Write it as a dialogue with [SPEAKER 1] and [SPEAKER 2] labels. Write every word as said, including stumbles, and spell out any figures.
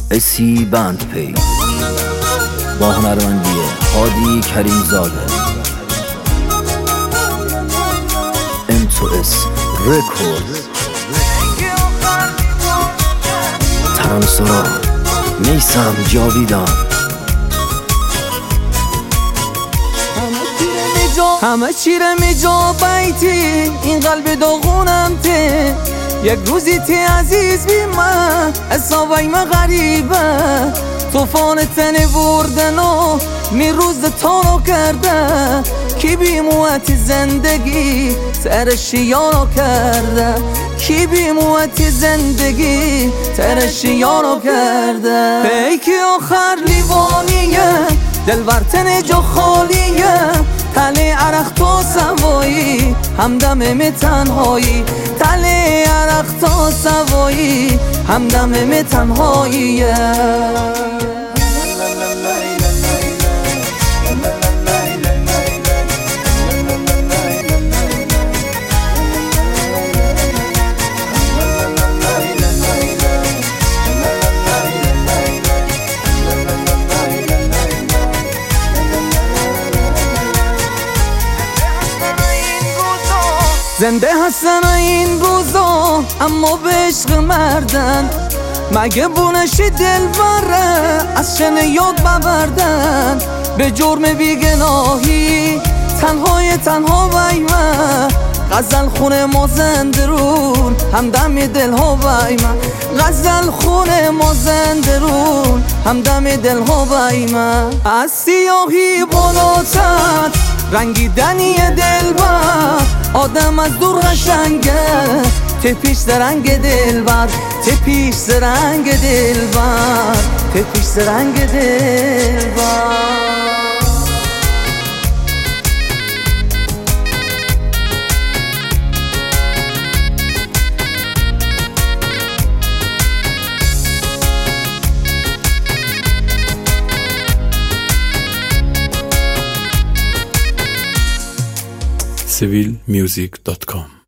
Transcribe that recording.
[SPEAKER 1] اسی بند پی با هنرمندی هادی کریم زاده. ام تو اس رکورد. ترانسورا میسم جاویدان.
[SPEAKER 2] همه چیره می جا بیتی، این قلب داغونم ته. یک روزی تی عزیز بی من، حسابای من غریبه. توفان تنی بردن و می روز تانو کرده. کی بی موتی زندگی ترشی یارو کرده. کی بی موتی زندگی ترشی یارو کرده. پیکی آخر لیوانیه، دل ورتن جا خالیه. تله عرق تا سوایی، همدم می تنهایی. تله عرق تا سوایی، همدم می تنهاییه. زنده هستن این روزا اما به عشق مردن. مگه بونشی دل بره از شن یاد ببردن. به جرم بیگناهی تنهای تنها بیمه. غزل خونه ما زندرون همدم دل ها بیمه. غزل خونه ما زندرون همدم دل ها بیمه. از سیاهی بالاتر رنگیدنی دل بر. آدم از دور قشنگه تپیش زرنگ دلبر. تپیش زرنگ دلبر. تپیش زرنگ دلبر.
[SPEAKER 3] سیویل میوزیک دات کام